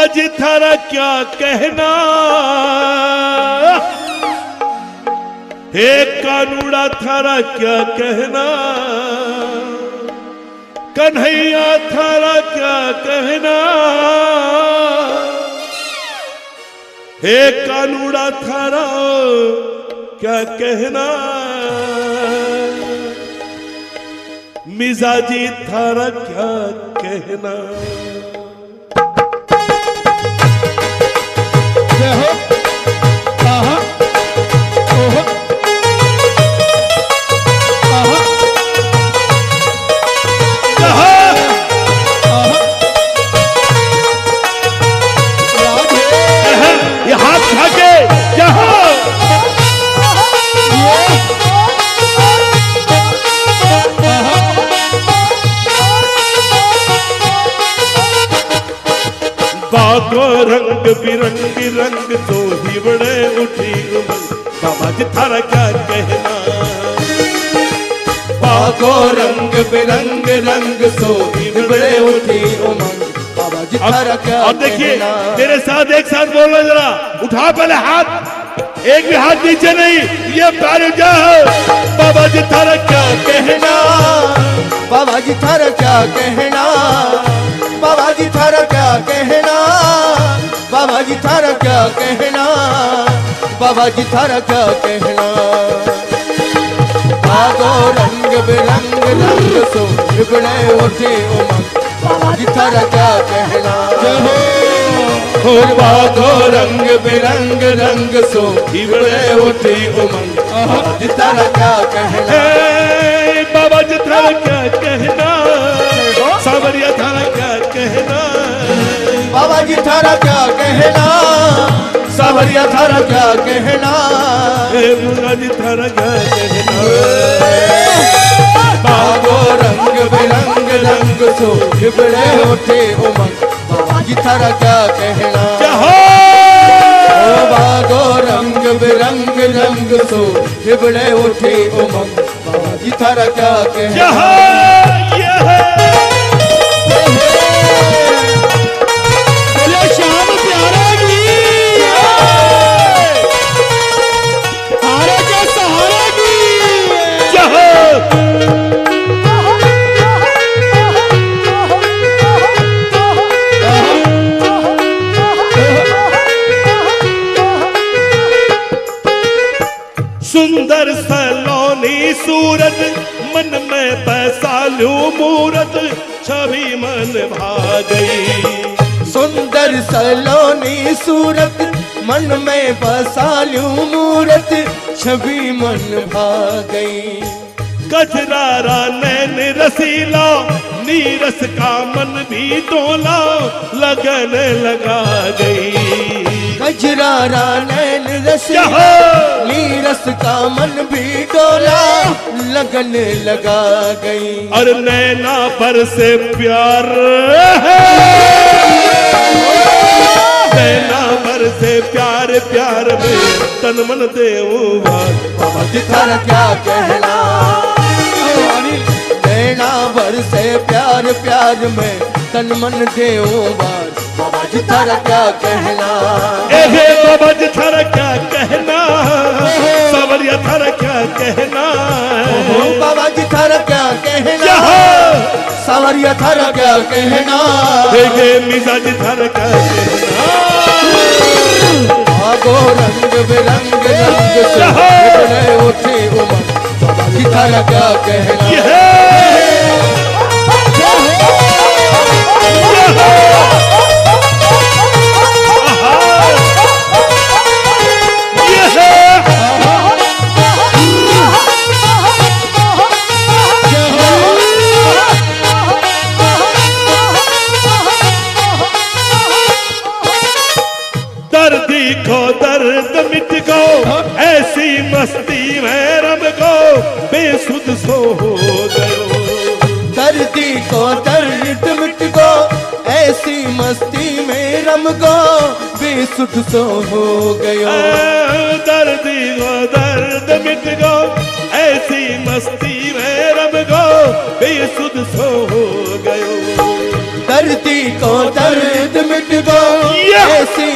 जी थारा क्या कहना, हे कानूड़ा थारा क्या कहना, कन्हैया थारा क्या कहना, हे कानूड़ा थारा क्या कहना, मिजाजी थारा क्या कहना। बागो रंग बिरंगी रंग तो ही बड़े उठी उमंग, बाबा जी थारा क्या कहना। बागो रंग बिरंग रंग तो ही बड़े उठी उमंग, बाबा जी थारा क्या कहना। और देखिए मेरे साथ एक साथ बोलो जरा, उठा पहले हाथ, एक भी हाथ नीचे नहीं, ये पैर जा। बाबा जी थारा क्या कहना, बाबा जी थारा क्या कहना, बाबा जी थारा क्या कहना, बाबा जी थारा क्या कहना, बाबा जी थारा क्या कहना। बागो रंग बिरंग रंग सो बिगड़े उठे उमंग, बाबा जी थारा क्या कहना। बागो रंग बिरंग रंग सो बिगड़े उठे उमंग, बाबा जी थारा क्या कहना। बाबा जी थारा क्या कहना, सावरिया थारा क्या कहना, बाबा जी थारा क्या कहना, सावरिया थारा क्या कहना, मुन्ना जी थारा क्या कहना। बागो रंग बिरंग रंग सो बिगड़े उठे उमंग, बाबा जी थारा क्या कहना। बागो रंग बिरंग रंग सो बिगड़े उठे उमंग, बाबा जी थारा क्या कहना। सुंदर सलोनी सूरत मन में पैसालू मूरत, छवि मन भा गई। सुंदर सलोनी सूरत मन में बसालू मूरत, छवि मन भा गई। गजरारा नैन रसीला, नीरस का मन भी डोला, लगन लगा गई। गजरारा नैन रसीला, नीरस का मन भी डोला, लगन लगा गई। और नैना पर से प्यार है, नैना पर से प्यार प्यार में तन मन देऊं बार, बाबा जी थारा क्या कहना। नैना भर से प्यार प्यार में तन मन देऊं बार, बाबा जी थारा क्या कहना। बाबा जी थारा क्या कहना, सावरिया थारा क्या कहना, बाबा जी थारा क्या कहना, सावरिया थारा क्या कहना, मिजाजी थारा क्या कहना। बागो रंग बिरंग रंग से बिगड़े उठे उमंग, बाबा जी थारा क्या कहना। दर्दी को दर्द मिट गो, ऐसी मस्ती में रम गो, बेसुध सो हो गयो। दर्दी को दर्द मिट गो, ऐसी मस्ती में रम गो, बेसुध सो हो गयो। दर्दी को दर्द मिट गो, ऐसी मस्ती में रम गो, बेसुध सो हो गयो। दर्दी को दर्द मिट गो,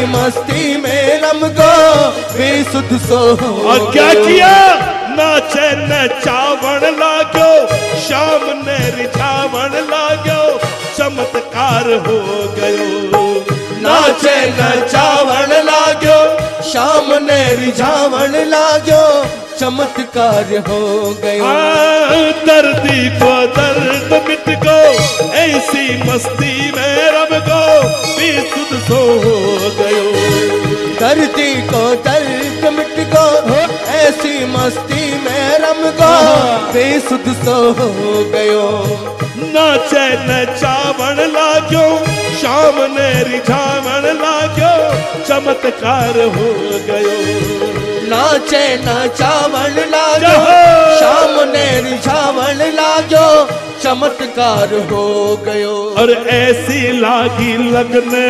मस्ती में रम गो बेसुध सो हो और क्या गयो। किया? नाचे नचावण लागो, शाम ने रिझावण लागो, चमत्कार हो गयो। नाचे नचावण लाग्यो, शाम ने रिझावण लाग्यो, चमत्कार हो गयो। दर्दी को दर्द मिट गो, ऐसी मस्ती में रम गो, बेसुध सो हो गयो। दर्दी को दर्द मिट गो, ऐसी मस्ती में रम गो, बेसुध सो हो गयो। नाचे नचावण लाग्यो, शाम ने रिझावण लाग्यो, चमत्कार हो गयो। नाचे नचावण लाग्यो, शाम ने रिझावण लाग्यो, चमत्कार हो गयो। और ऐसी लागी लगने,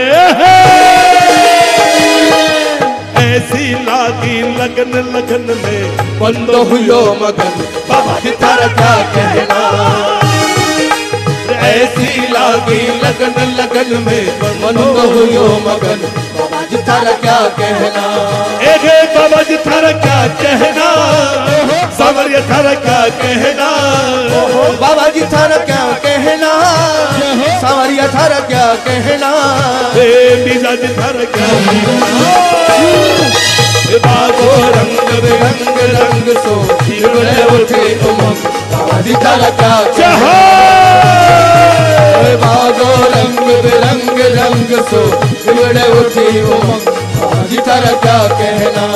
ऐसी लागी लगन लगन में बंद हुयो मगन, बाबा जी थारा क्या कहना। ऐसी लागी लगन लगन में बंद हुयो मगन, बाबा जी थारा क्या कहना। एक बाबा जी थारा क्या कहना, सावरिया थारा क्या कहना, बाबा जी थारा क्या कहना, सावरिया थारा क्या कहना। बीजा जी थारा क्या कहना। बागो रंग रंग रंग सो हिरणे उठे उमंग, बाबा जी थारा क्या कहना। बागो रंग बिरंग रंग सो हिरणे उठे उमंग, बाबा जी थारा क्या कहना।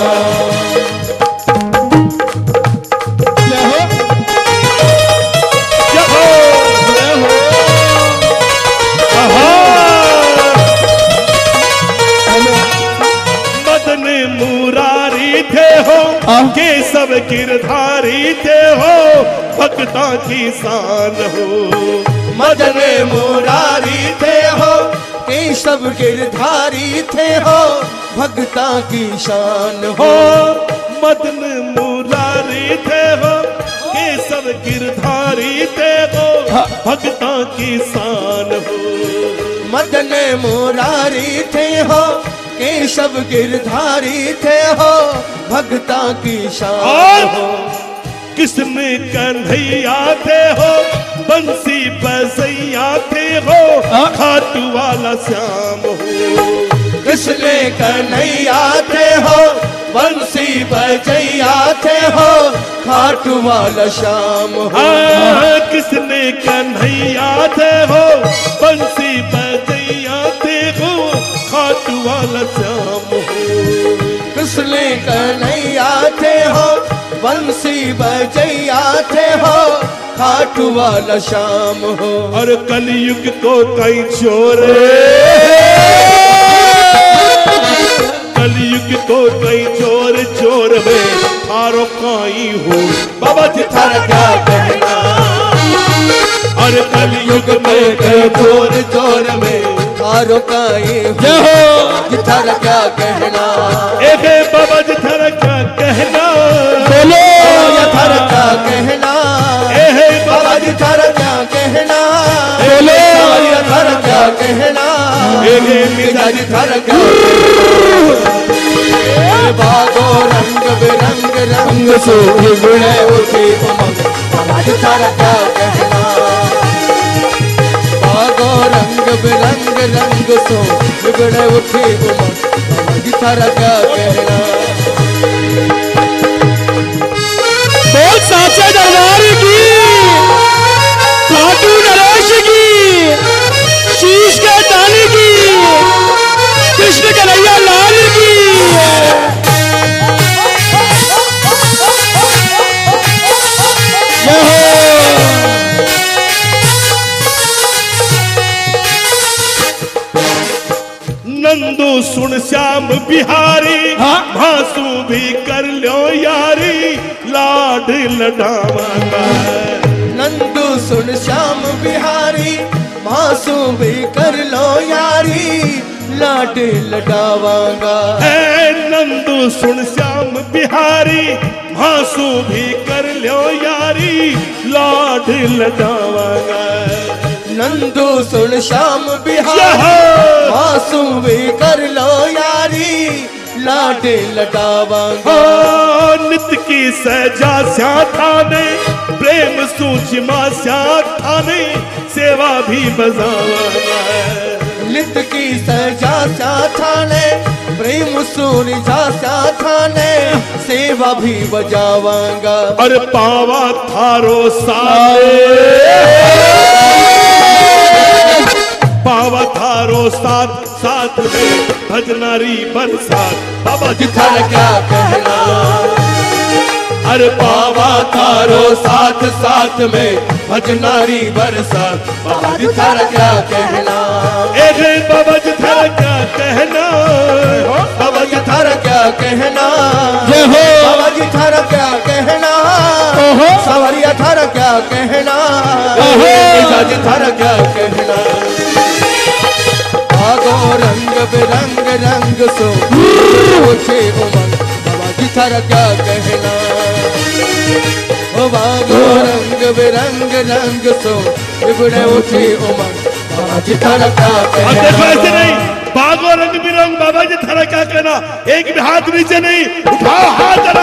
मदन मुरारी थे हो, के सब गिरधारी थे हो, भक्ता की शान हो। मदन मुरारी थे हो, के सब गिरधारी थे हो, भक्ता की शान हो। मदन मुरारी थे हो, के सब गिरधारी थे हो, भक्ता की शान हो। मदन मुरारी थे हो, के सब गिरधारी थे हो, भक्ता की शान हो। कृष्ण कन्हैया थे हो, बंसी बजैया थे हो, खाटू वाला श्याम हो। कृष्ण कन्हैया थे हो, बंसी बजैया थे हो, खाटू वाला श्याम हो। कृष्ण कन्हैया थे हो, बंसी बजैया थे हो, खाटू वाला श्याम हो। कृष्ण कन्हैया थे हो, बंसी बजैया थे हो, खाटू वाला श्याम हो। और कलयुग को कई छोरे, कलयुग को कई चोर चोर में थारो काई हो। बाबा जी थारा क्या कहना। और कलयुग में कई चोर चोर में थारो काई हो, थारा क्या कहना। एक बाबा जी थारा क्या कहना। बोलो थारा क्या कहना। बाबा जी थारा क्या कहना। बोलो थारा क्या कहना। पिता जी थारा क्या कहना। बागो रंग बिरंग रंग सो हिगड़े उठी उमंग, बाबा जी थारा क्या कहना। बागो रंग बिरंग रंग सो हिगड़े उठी उमंग, बाबा जी थारा क्या कहना। बोल साचे दरबार की, खाटू नरेश की, शीश के दानी की, कृष्ण कन्हैया लाल की। नंदू सुन श्याम बिहारी, भासू भी कर लो यारी, लाड लडावांगा। नंदू सुन श्याम बिहारी, भासू भी कर लो यारी, लाड लडावांगा। नंदू सुन श्याम बिहारी, भासू भी कर लो यारी, लाड लडावांगा। नंदू सुन श्याम बिहारी, भासू भी कर लो लाडे लटावांगा नित की सहजा स्या थाने प्रेम सूक्ष्मा स्या थाने सेवा भी बजावांगा नित की सहजा स्या थाने प्रेम सूर्य जा थाने सेवा भी बजावांगा अरे पावा थारो साले पावा थारो साथ साथ में भजनारी बरसात बाबा जी थारा क्या कहना अरे बाबा थारो साथ साथ में भजनारी बरसात बाबा जी थारा क्या कहना बाबा जी थारा क्या कहना बाबा जी थारा क्या कहना जय हो बाबा जी थारा क्या कहना सवरिया थारा क्या कहना बाबा जी थारा क्या कहना आगो रंग बिरंग रंग सो उठे उमंग बाबा जी थारा क्या कहना ओ बागो रंग बिरंग रंग सो बिगड़े उठे उमंग बाबा जी थारा क्या अब देखो ऐसे कहना नहीं बागो रंग बिरंग बाबा जी थारा क्या कहना एक भी हाथ नीचे नहीं उठाओ हाथ जरा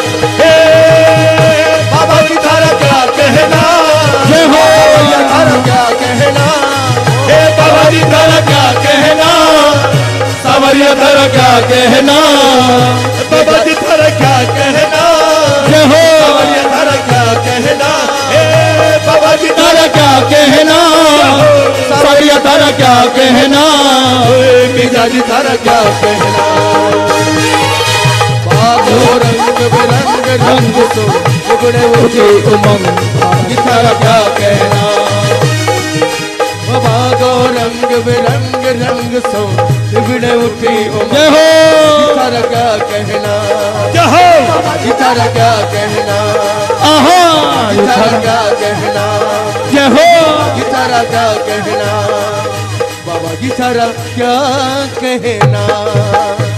बाबा जी थारा क्या कहना जय हो सवरिया थारा क्या कहना बाबा जी थारा क्या कहना सवरिया थारा क्या कहना बाबा जी थारा क्या कहना जय हो सवरिया थारा क्या कहना बाबा जी तारा क्या कहना सवरिया तारा क्या कहना मिजाज थारा क्या कहना बागो रंग बिरंग रंग सो उगड़े उठे उमंग बाबा जी थारा क्या कहना बागो रंग बिरंग रंग सो उगड़े उठे उमंग जय हो थारा क्या कहना जय हो बाबा जी थारा क्या कहना आहा थारा क्या कहना जय हो जी थारा क्या कहना बाबा जी थारा क्या कहना